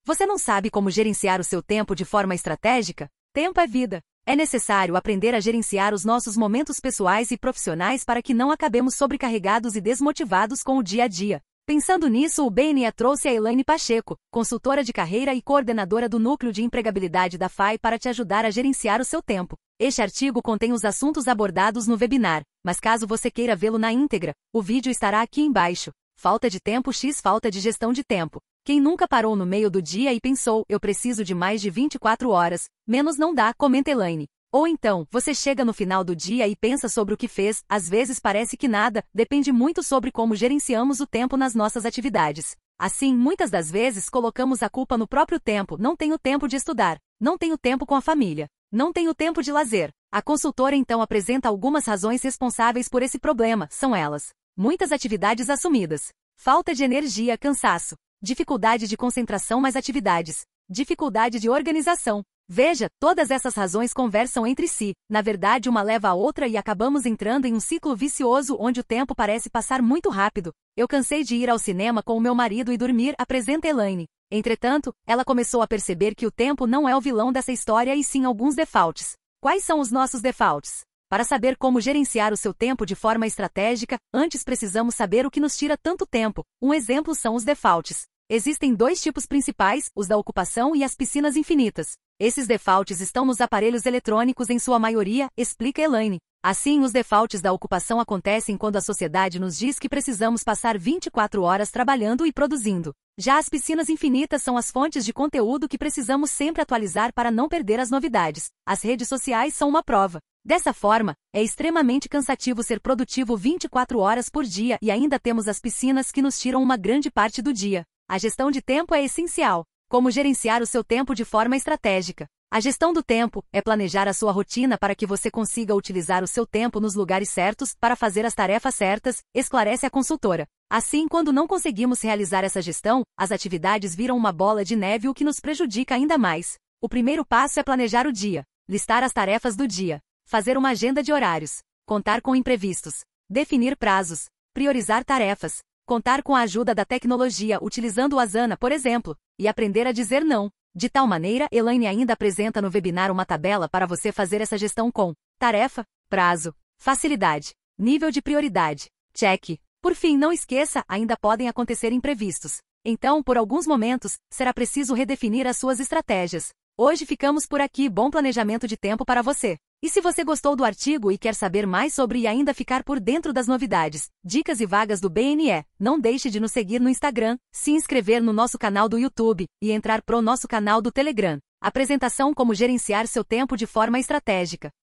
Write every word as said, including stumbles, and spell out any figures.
Você não sabe como gerenciar o seu tempo de forma estratégica? Tempo é vida. É necessário aprender a gerenciar os nossos momentos pessoais e profissionais para que não acabemos sobrecarregados e desmotivados com o dia a dia. Pensando nisso, o B N E trouxe a Elaine Pacheco, consultora de carreira e coordenadora do Núcleo de Empregabilidade da F A I, para te ajudar a gerenciar o seu tempo. Este artigo contém os assuntos abordados no webinar, mas caso você queira vê-lo na íntegra, o vídeo estará aqui embaixo. Falta de tempo x Falta de gestão de tempo. Quem nunca parou no meio do dia e pensou, eu preciso de mais de vinte e quatro horas, menos não dá, comenta Elaine. Ou então, você chega no final do dia e pensa sobre o que fez, às vezes parece que nada, depende muito sobre como gerenciamos o tempo nas nossas atividades. Assim, muitas das vezes colocamos a culpa no próprio tempo, não tenho tempo de estudar, não tenho tempo com a família, não tenho tempo de lazer. A consultora então apresenta algumas razões responsáveis por esse problema, são elas: muitas atividades assumidas, falta de energia, cansaço, dificuldade de concentração mais atividades, dificuldade de organização. Veja, todas essas razões conversam entre si, na verdade uma leva a outra e acabamos entrando em um ciclo vicioso onde o tempo parece passar muito rápido. Eu cansei de ir ao cinema com o meu marido e dormir, apresenta Elaine. Entretanto, ela começou a perceber que o tempo não é o vilão dessa história e sim alguns defaults. Quais são os nossos defaults? Para saber como gerenciar o seu tempo de forma estratégica, antes precisamos saber o que nos tira tanto tempo. Um exemplo são os defaults. Existem dois tipos principais, os da ocupação e as piscinas infinitas. Esses defaults estão nos aparelhos eletrônicos em sua maioria, explica Elaine. Assim, os defaults da ocupação acontecem quando a sociedade nos diz que precisamos passar vinte e quatro horas trabalhando e produzindo. Já as piscinas infinitas são as fontes de conteúdo que precisamos sempre atualizar para não perder as novidades. As redes sociais são uma prova. Dessa forma, é extremamente cansativo ser produtivo vinte e quatro horas por dia e ainda temos as piscinas que nos tiram uma grande parte do dia. A gestão de tempo é essencial. Como gerenciar o seu tempo de forma estratégica? A gestão do tempo é planejar a sua rotina para que você consiga utilizar o seu tempo nos lugares certos para fazer as tarefas certas, esclarece a consultora. Assim, quando não conseguimos realizar essa gestão, as atividades viram uma bola de neve, o que nos prejudica ainda mais. O primeiro passo é planejar o dia, listar as tarefas do dia, fazer uma agenda de horários, contar com imprevistos, definir prazos, priorizar tarefas, contar com a ajuda da tecnologia utilizando o Asana, por exemplo, e aprender a dizer não. De tal maneira, Elaine ainda apresenta no webinar uma tabela para você fazer essa gestão com tarefa, prazo, facilidade, nível de prioridade, check. Por fim, não esqueça, ainda podem acontecer imprevistos. Então, por alguns momentos, será preciso redefinir as suas estratégias. Hoje ficamos por aqui, bom planejamento de tempo para você. E se você gostou do artigo e quer saber mais sobre e ainda ficar por dentro das novidades, dicas e vagas do B N E, não deixe de nos seguir no Instagram, se inscrever no nosso canal do YouTube e entrar pro nosso canal do Telegram. Apresentação: como gerenciar seu tempo de forma estratégica.